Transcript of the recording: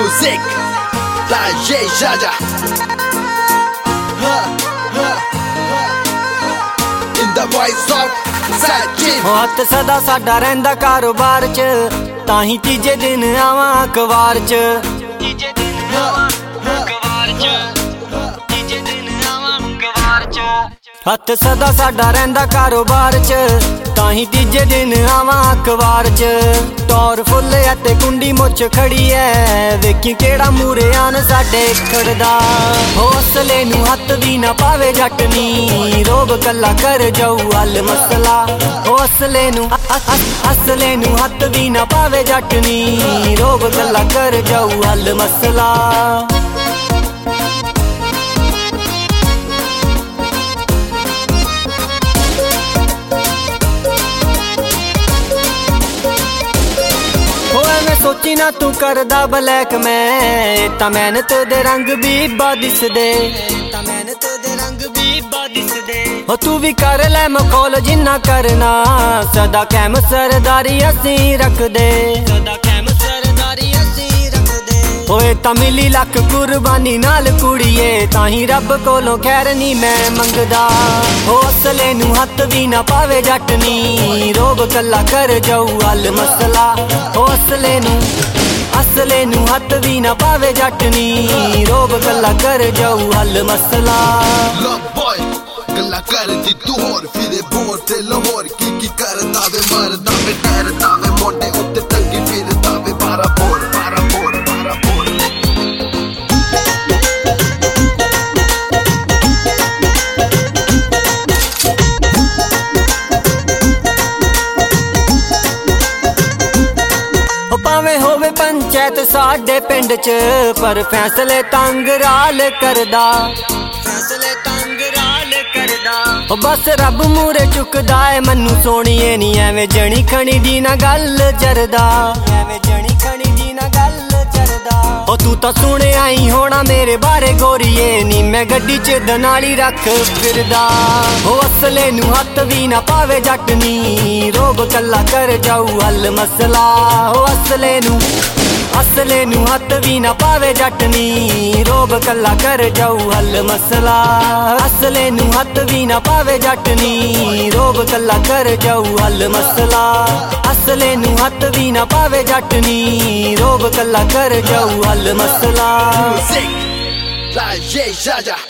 Music da Jaja In the voice of Sajid ਹੱਥ ਸਦਾ ਸਾਡਾ ਰਹਿੰਦਾ ਕਾਰੋਬਾਰ ਚ, ਤਾਂ ਹੀ ਤੀਜੇ ਦਿਨ ਆਵਾਂ ਅਖਬਾਰ ਚ। ਤੀਜੇ ਦਿਨ ਆਵਾਂ ਅਖਬਾਰ ਚ, ਤੀਜੇ ਦਿਨ ਆਵਾਂ ਅਖਬਾਰ ਚ। ਹੱਥ ਸਦਾ ਸਾਡਾ ਰਹਿੰਦਾ ਕਾਰੋਬਾਰ ਚ, ਤਾਂ ਹੀ ਤੀਜੇ ਦਿਨ ਆਵਾਂ ਅਖਬਾਰ ਚ। ਟੌਰ ਫੁੱਲ ਅਤੇ ਕੁੰਡੀ ਮੁੱਛ ਖੜੀ ਐ, ਵੇਖੀ ਕਿਹੜਾ ਮੂਰੇ ਆਨ ਸਾਡੇ ਖੜਦਾ। ਹੌਸਲੇ ਨੂੰ ਹੱਥ ਵੀ ਨਾ ਪਾਵੇ ਜੱਟ ਨੀ, ਰੋਬ ਕੱਲਾ ਕਰ ਜਾਊ ਹੱਲ ਮਸਲਾ। ਹੌਸਲੇ ਨੂੰ ਅਸਲੇ ਨੂੰ ਹੱਥ ਵੀ ਨਾ ਪਾਵੇ ਜੱਟ ਨੀ, ਰੋਬ ਕੱਲਾ ਕਰ ਜਾਊ ਹੱਲ ਮਸਲਾ। ਸੋਚੀ ਨਾ ਤੂੰ ਕਰਦਾ ਬਲੈਕ, ਮੈਂ ਤਾਂ ਮਿਹਨਤ ਦੇ ਰੰਗ ਬੀਬਾ ਦਿਸਦੇ, ਤਾਂ ਮਿਹਨਤ ਦੇ ਰੰਗ ਬੀਬਾ ਦਿਸਦੇ। ਹੋ ਤੂੰ ਵੀ ਕਰ ਲੈ ਮਖੌਲ ਜਿੰਨਾ ਕਰਨਾ, ਸਦਾ ਕੈਮ ਸਰਦਾਰੀ ਅਸੀਂ ਰੱਖਦੇ, ਸਦਾ ਕੈਮ ਸਰਦਾਰੀ ਅਸੀਂ ਰੱਖਦੇ। ਹੋਏ ਤਾਂ ਮਿਲੀ ਲੱਖ ਕੁਰਬਾਨੀ ਨਾਲ ਕੁੜੀਏ, ਤਾਂ ਹੀ ਰੱਬ ਕੋਲੋਂ ਖੈਰ ਨੀ ਮੈਂ ਮੰਗਦਾ। ਹੌਸਲੇ ਨੂੰ ਹੱਥ ਵੀ ਨਾ ਪਾਵੇ ਜੱਟ ਨੀ, ਰੋਬ ਕੱਲਾ ਕਰ ਜਾਊ ਹੱਲ ਮਸਲਾ। ਹੌਸਲੇ ਨੂੰ ਅਸਲੇ ਨੂੰ ਹੱਥ ਵੀ ਨਾ ਪਾਵੇ ਜੱਟ ਨੀ, ਰੋਬ ਕੱਲਾ ਕਰ ਜਾਊ ਹੱਲ ਮਸਲਾ। ਗੱਲਾਂ ਕਰਦੀ ਤੂੰ ਹੋਰ ਫਿਰੇ ਬੋਰ ਤੇ ਲਾਹੌਰ, ਕੀ ਕਰਦਾ ਵੇ ਮਰਦਾ ਵੇ ਡਰਦਾ ਵੇ, ਮੋਢੇ ਉੱਤੇ ਟੰਗੀ ਫਿਰਦਾ ਵੇ 12 ਬੋਰ 12 ਬੋਰ 12 ਬੋਰ। ਭਾਵੇਂ ਹੋਵੇ ਪੰਚਾਇਤ ਸਾਡੇ ਪਿੰਡ ਚ, ਪਰ ਫੈਸਲੇ ਤੰਗਰਾਲ ਕਰਦਾ, ਫੈਸਲੇ ਤੰਗਰਾਲ ਕਰਦਾ। ਬਸ ਰੱਬ ਮੂਰੇ ਚੁੱਕਦਾ ਏ ਮੈਨੂੰ ਸੋਣੀਏ, ਨੀ ਐਵੇਂ ਜਣੀ ਖਣੀ ਦੀ ਨਾ ਗੱਲ ਜਰਦਾ, ਐਵੇਂ ਜਣੀ ਖਣੀ ਦੀ ਨਾ ਗੱਲ ਜਰਦਾ। ਉਹ ਤੂੰ ਤਾਂ ਸੁਣਿਆ ਹੀ ਹੋਣਾ ਮੇਰੇ ਬਾਰੇ ਗੋਰੀਏ, ਨੀ ਮੈਂ ਗੱਡੀ ਚ ਦਨਾਲੀ ਰੱਖ ਫਿਰਦਾ। ਉਹ ਅਸਲੇ ਨੂੰ ਹੱਥ ਵੀ ਨਾ ਪਾਵੇ ਜੱਟ ਨੀ, ਰੋਬ ਕੱਲਾ ਕਰ ਜਾਊ ਹੱਲ ਮਸਲਾ। ਉਹ ਅਸਲੇ ਨੂੰ ਹੱਥ ਵੀ ਨਾ ਪਾਵੇ ਜੱਟ ਨੀ, ਰੋਬ ਕੱਲਾ ਕਰ ਜਾਊ ਹੱਲ ਮਸਲਾ। ਅਸਲੇ ਨੂੰ ਹੱਥ ਵੀ ਨਾ ਪਾਵੇ ਜੱਟ ਨੀ, ਰੋਬ ਕੱਲਾ ਕਰ ਜਾਊ ਹੱਲ ਮਸਲਾ। ਅਸਲੇ ਨੂੰ ਹੱਥ ਵੀ ਨਾ ਪਾਵੇ ਜੱਟ ਨੀ, ਰੋਬ ਕੱਲਾ ਕਰ ਜਾਊ ਹੱਲ ਮਸਲਾ। Music da Jaja